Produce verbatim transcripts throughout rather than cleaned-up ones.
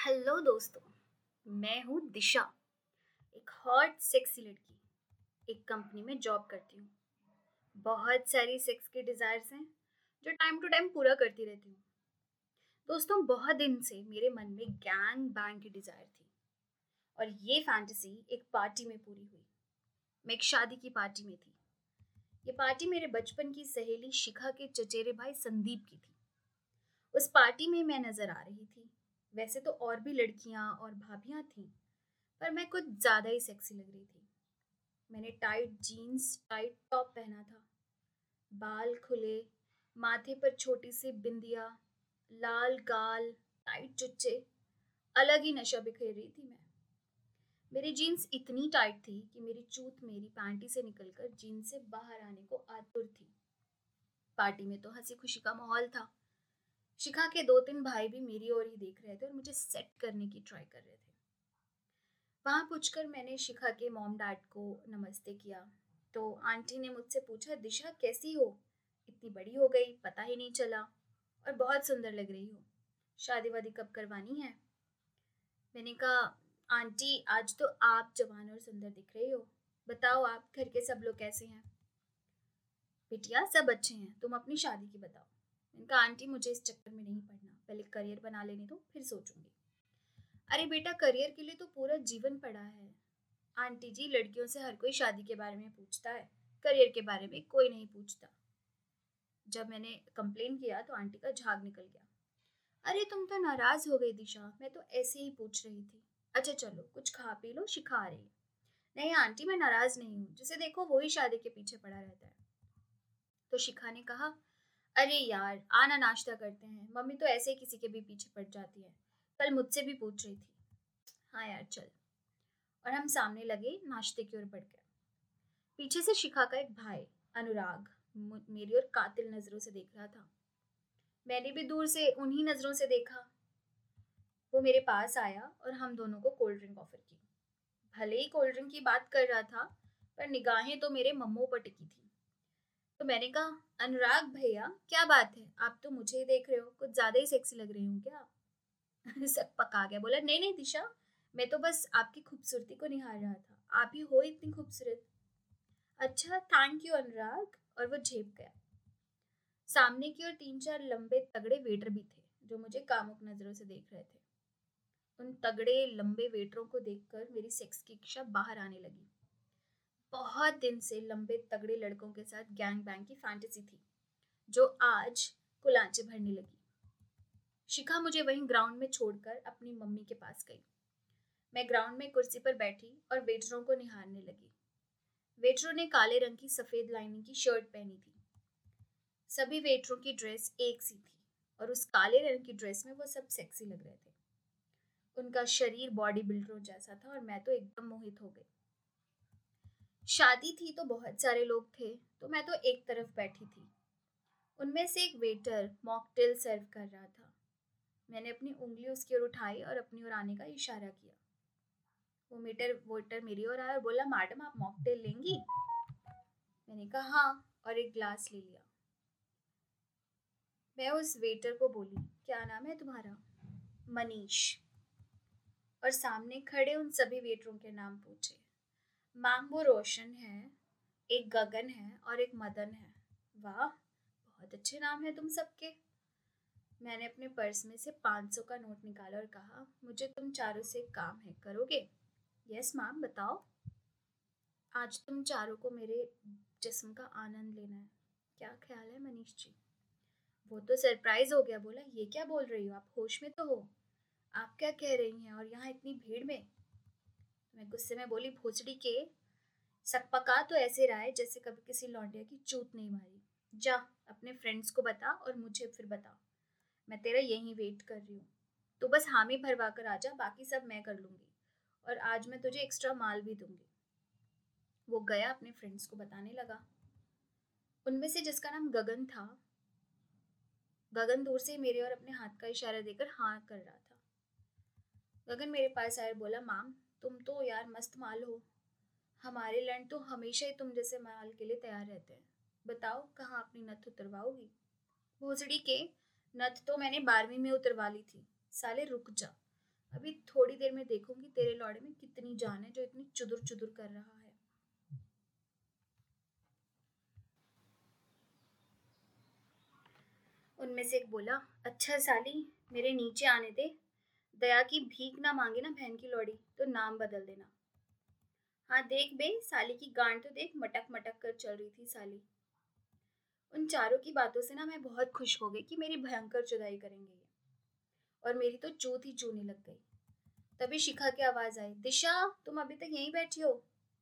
Hello दोस्तों। मैं हूँ दिशा, एक हॉट सेक्सी लड़की। एक कंपनी में जॉब करती हूँ। बहुत सारी सेक्स के डिजायर्स हैं जो टाइम टू टाइम पूरा करती रहती हूँ। दोस्तों, बहुत दिन से मेरे मन में गैंग बैंग की डिजायर थी और ये फैंटेसी एक पार्टी में पूरी हुई। मैं एक शादी की पार्टी में थी। ये पार्टी मेरे बचपन की सहेली शिखा के चचेरे भाई संदीप की थी। उस पार्टी में मैं नजर आ रही थी। वैसे तो और भी लड़कियां और भाभियां थीं, पर मैं कुछ ज्यादा ही सेक्सी लग रही थी। मैंने टाइट जीन्स, टाइट टॉप पहना था, बाल खुले, माथे पर छोटी सी बिंदिया, लाल गाल, टाइट चुच्चे, अलग ही नशा बिखेर रही थी मैं। मेरी जीन्स इतनी टाइट थी कि मेरी चूत मेरी पैंटी से निकलकर जीन्स से बाहर आने को आतुर थी। पार्टी में तो हंसी खुशी का माहौल था। शिखा के दो तीन भाई भी मेरी ओर ही देख रहे थे और मुझे सेट करने की ट्राई कर रहे थे। वहां पूछकर मैंने शिखा के मॉम डैड को नमस्ते किया तो आंटी ने मुझसे पूछा, दिशा कैसी हो? इतनी बड़ी हो गई, पता ही नहीं चला, और बहुत सुंदर लग रही हो। शादी वादी कब करवानी है? मैंने कहा, आंटी आज तो आप जवान और सुंदर दिख रही हो। बताओ, आप घर के सब लोग कैसे हैं? बिटिया सब अच्छे हैं, तुम अपनी शादी की बताओ। मैंने कहा, आंटी मुझे इस चक्कर में नहीं पड़ना, पहले करियर बना लेने दो, फिर सोचूंगी। अरे बेटा, करियर के लिए तो पूरा जीवन पड़ा है। आंटी जी, लड़कियों से हर कोई शादी के बारे में पूछता है, करियर के बारे में कोई नहीं पूछता। जब मैंने कंप्लेन किया तो आंटी का झाग निकल गया। अरे तुम तो नाराज हो गई दिशा, मैं तो ऐसे ही पूछ रही थी। अच्छा चलो, कुछ खा पी लो, शिखा आ रही है। नहीं आंटी, मैं नाराज नहीं हूँ, जिसे देखो वही शादी के पीछे पड़ा रहता है। तो शिखा ने कहा, अरे यार आना, नाश्ता करते हैं, मम्मी तो ऐसे ही किसी के भी पीछे पड़ जाती है, कल मुझसे भी पूछ रही थी। हाँ यार चल। और हम सामने लगे नाश्ते की ओर बढ़ गए। पीछे से शिखा का एक भाई अनुराग मेरी ओर कातिल नजरों से देख रहा था। मैंने भी दूर से उन्हीं नजरों से देखा। वो मेरे पास आया और हम दोनों को कोल्ड ड्रिंक ऑफर की। भले ही कोल्ड ड्रिंक की बात कर रहा था, पर निगाहें तो मेरे मम्मो पर टिकी थी। तो मैंने कहा, अनुराग भैया क्या बात है, आप तो मुझे ही देख रहे हो, कुछ ज्यादा ही सेक्सी लग रही हूँ क्या? सब पका गया, बोला, नहीं नहीं दिशा, मैं तो बस आपकी खूबसूरती को निहार रहा था, आप ही हो इतनी खूबसूरत। अच्छा थैंक यू अनुराग। और वो झेप गया। सामने की ओर तीन चार लंबे तगड़े वेटर भी थे जो मुझे कामुक नजरों से देख रहे थे। उन तगड़े लंबे वेटरों को देखकर मेरी सेक्स की इच्छा बाहर आने लगी। बहुत दिन से लंबे तगड़े लड़कों के साथ गैंग बैंग की फैंटेसी थी, जो आज कुलांचे भरने लगी। शिखा मुझे वहीं ग्राउंड में छोड़कर अपनी मम्मी के पास गई। मैं ग्राउंड में कुर्सी पर बैठी और वेटरों को निहारने लगी। वेटरों ने काले रंग की सफेद लाइनिंग की शर्ट पहनी थी। सभी वेटरों की ड्रेस एक सी थी और उस काले रंग की ड्रेस में वो सब सेक्सी लग रहे थे। उनका शरीर बॉडी बिल्डरों जैसा था और मैं तो एकदम मोहित हो गई। शादी थी तो बहुत सारे लोग थे, तो मैं तो एक तरफ बैठी थी। उनमें से एक वेटर मॉकटेल सर्व कर रहा था। मैंने अपनी उंगली उसकी ओर उठाई और अपनी ओर आने का इशारा किया। वो मीटर वेटर मेरी ओर आया और बोला, मैडम आप मॉकटेल लेंगी? मैंने कहा हाँ, और एक ग्लास ले लिया। मैं उस वेटर को बोली, क्या नाम है तुम्हारा? मनीष। और सामने खड़े उन सभी वेटरों के नाम पूछे। मैम वो रोशन है, एक गगन है और एक मदन है। वाह, बहुत अच्छे नाम है तुम सबके। मैंने अपने पर्स में से पाँच सौ का नोट निकाला और कहा, मुझे तुम चारों से एक काम है, करोगे? यस मैम, बताओ। आज तुम चारों को मेरे जिस्म का आनंद लेना है। क्या ख्याल है मनीष जी? वो तो सरप्राइज हो गया, बोला, ये क्या बोल रही हो, आप होश में तो हो? आप क्या कह रही हैं, और यहाँ इतनी भीड़ में? मैं गुस्से में बोली, भोसड़ी के सकपका तो ऐसे रहा है जैसे कभी किसी लौंडिया की चूत नहीं मारी। जा अपने फ्रेंड्स को बता और मुझे फिर बता। मैं तेरा यहीं वेट कर रही हूँ। तो बस हामी भरवा कर आ जा, बाकी सब मैं कर लूंगी, और आज मैं तुझे एक्स्ट्रा माल भी दूंगी। वो गया अपने फ्रेंड्स को बताने लगा। उनमें से जिसका नाम गगन था, गगन दूर से मेरे और अपने हाथ का इशारा देकर हाँ कर रहा था। गगन मेरे पास आया, बोला, मैम तुम तो यार मस्त माल हो। हमारे लैंड तो हमेशा ही तुम जैसे माल के लिए तैयार रहते हैं। बताओ कहाँ अपनी नथ उतरवाओगी? भोसड़ी के नथ तो मैंने बारहवीं में उतरवा ली थी। साले रुक जा, अभी थोड़ी देर में देखूंगी तेरे लौड़े में कितनी जान है जो इतनी चुदुर चुदुर कर रहा है। उनमें से एक बोला, अच्छा साली, मेरे नीचे आने दे। दया की भीख ना मांगे ना बहन की लौड़ी तो नाम बदल देना। हाँ देख बे, साली की गांड तो देख, मटक मटक कर चल रही थी साली। उन चारों की बातों से ना मैं बहुत खुश हो गई कि मेरी भयंकर जुदाई करेंगे ये, और मेरी तो चूत ही चूने लग गई। तभी शिखा की आवाज आई, दिशा तुम अभी तक यहीं बैठी हो?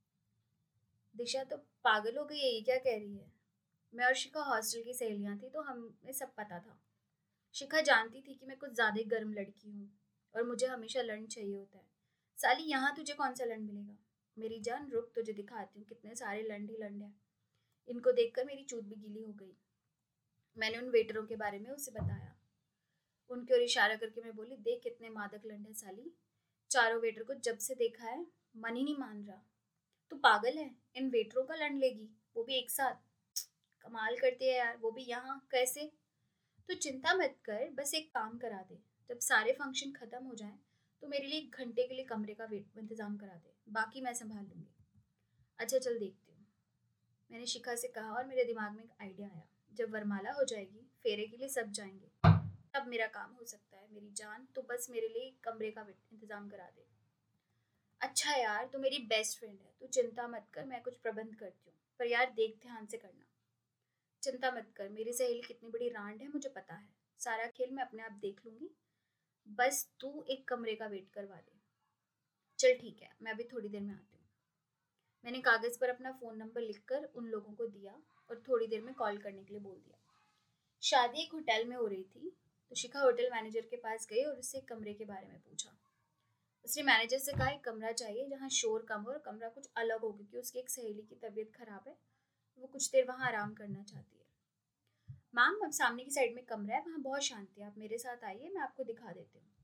दिशा तो पागल हो गई है, ये क्या कह रही है। मैं और शिखा हॉस्टल की सहेलियां थी तो हमें सब पता था। शिखा जानती थी कि मैं कुछ ज्यादा ही गर्म लड़की हूँ और मुझे हमेशा लंड चाहिए होता है। साली यहाँ तुझे कौन सा लंड मिलेगा? मेरी जान रुक, तुझे दिखाती हूँ कितने सारे लंड ही लंड है। इनको देखकर मेरी चूत भी गीली हो गई। मैंने उन वेटरों के बारे में उसे बताया। उनकी ओर इशारा करके मैं बोली, देख कितने मादक लंड है साली। चारों वेटर को जब से देखा है मन ही नहीं मान रहा। तू पागल है, इन वेटरों का लंड लेगी, वो भी एक साथ? कमाल करती है यार, वो भी यहाँ कैसे? तो चिंता मत कर, बस एक काम करा दे, जब सारे फंक्शन खत्म हो जाएं तो मेरे लिए एक घंटे के लिए कमरे का वेट इंतजाम करा दे, बाकी मैं संभाल लूंगी। अच्छा चल देखती हूँ, मैंने शिखा से कहा, और मेरे दिमाग में एक आइडिया आया। जब वरमाला हो जाएगी, फेरे के लिए सब जाएंगे, तब मेरा काम हो सकता है। मेरी जान, तो बस मेरे लिए एक कमरे का वेट इंतजाम करा दे। अच्छा यार, तू मेरी बेस्ट फ्रेंड है, तू चिंता मत कर, मैं कुछ प्रबंध करती हूँ, पर यार देख ध्यान से करना। चिंता मत कर, मेरी सहेली कितनी बड़ी रांड है मुझे पता है, सारा खेल मैं अपने आप देख लूंगी। बस तू एक कमरे का वेट करवा दे। चल ठीक है, मैं अभी थोड़ी देर में आती हूँ। मैंने कागज पर अपना फोन नंबर लिखकर उन लोगों को दिया और थोड़ी देर में कॉल करने के लिए बोल दिया। शादी एक होटल में हो रही थी तो शिखा होटल मैनेजर के पास गई और उससे एक कमरे के बारे में पूछा। उसने मैनेजर से कहा एक कमरा चाहिए जहाँ शोर कम हो और कमरा कुछ अलग हो, क्योंकि उसकी एक सहेली की तबीयत खराब है, वो कुछ देर वहाँ आराम करना चाहती है। मैम, अब सामने की साइड में कमरा है, वहाँ बहुत शांति है, आप मेरे साथ आइए, मैं आपको दिखा देती हूँ।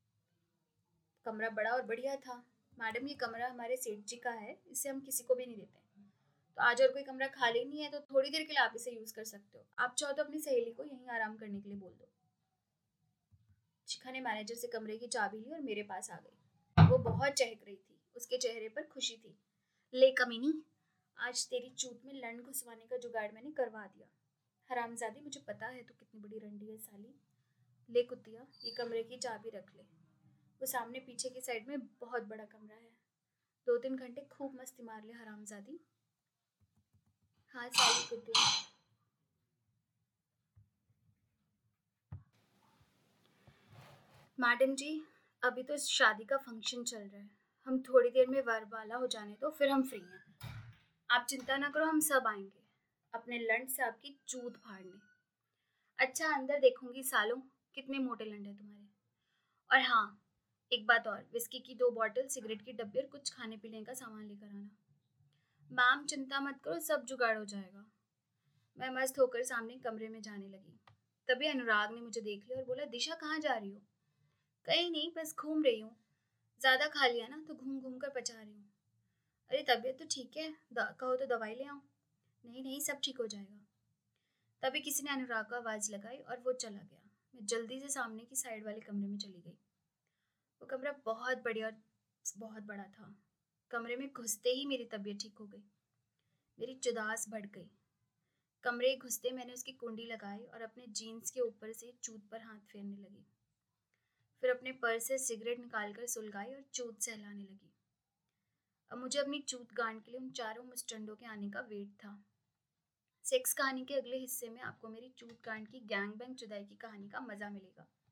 कमरा बड़ा और बढ़िया था। मैडम, ये कमरा हमारे सेठ जी का है, इसे हम किसी को भी नहीं देते, तो आज और कोई कमरा खाली नहीं है तो थोड़ी देर के लिए आप इसे यूज कर सकते हो। आप चाहो तो अपनी सहेली को यहीं आराम करने के लिए बोल दो। शिखा ने मैनेजर से कमरे की चाबी ली और मेरे पास आ गई। वो बहुत चहक रही थी, उसके चेहरे पर खुशी थी। ले कमीनी, आज तेरी चूत में लंड घुसवाने का जुगाड़ मैंने करवा दिया। हरामजादी, मुझे पता है तू कितनी बड़ी रंडी है साली। ले कुतिया, ये कमरे की चाबी रख ले। वो सामने पीछे की साइड में बहुत बड़ा कमरा है, दो तीन घंटे खूब मस्ती मार ले हरामजादी। हाँ साली कुतिया। मैडम जी, अभी तो शादी का फंक्शन चल रहा है, हम थोड़ी देर में वरमाला हो जाने दो, फिर हम फ्री हैं। आप चिंता ना करो, हम सब आएंगे अपने लंड से आपकी चूत फाड़ने। अच्छा अंदर देखूंगी सालों, कितने मोटे लंड है तुम्हारे। और हाँ, एक बात और, विस्की की दो बॉटल, सिगरेट की डब्बी और कुछ खाने पीने का सामान लेकर आना। मैम चिंता मत करो, सब जुगाड़ हो जाएगा। मैं मस्त होकर सामने कमरे में जाने लगी। तभी अनुराग ने मुझे देख लिया और बोला, दिशा कहाँ जा रही हो? कहीं नहीं, बस घूम रही हूँ, ज्यादा खा लिया ना तो घूम घूम कर पचा रही हूँ। अरे तबीयत तो ठीक है, कहो तो दवाई ले आऊँ? नहीं नहीं, सब ठीक हो जाएगा। तभी किसी ने अनुराग को आवाज लगाई और वो चला गया। मैं जल्दी से सामने की साइड वाले कमरे में चली गई। वो कमरा बहुत बढ़िया और बहुत बड़ा था। कमरे में घुसते ही मेरी तबीयत ठीक हो गई, मेरी जुदास बढ़ गई। कमरे घुसते मैंने उसकी कुंडी लगाई और अपने जीन्स के ऊपर से चूत पर हाथ फेरने लगी। फिर अपने पर्स से सिगरेट निकालकर सुलगाई और चूत सहलाने लगी। अब मुझे अपनी चूत गांड के लिए उन चारों मुस्टंडों के आने का वेट था। सेक्स कहानी के अगले हिस्से में आपको मेरी चूत गांड की गैंग बैंग जुदाई की कहानी का मजा मिलेगा।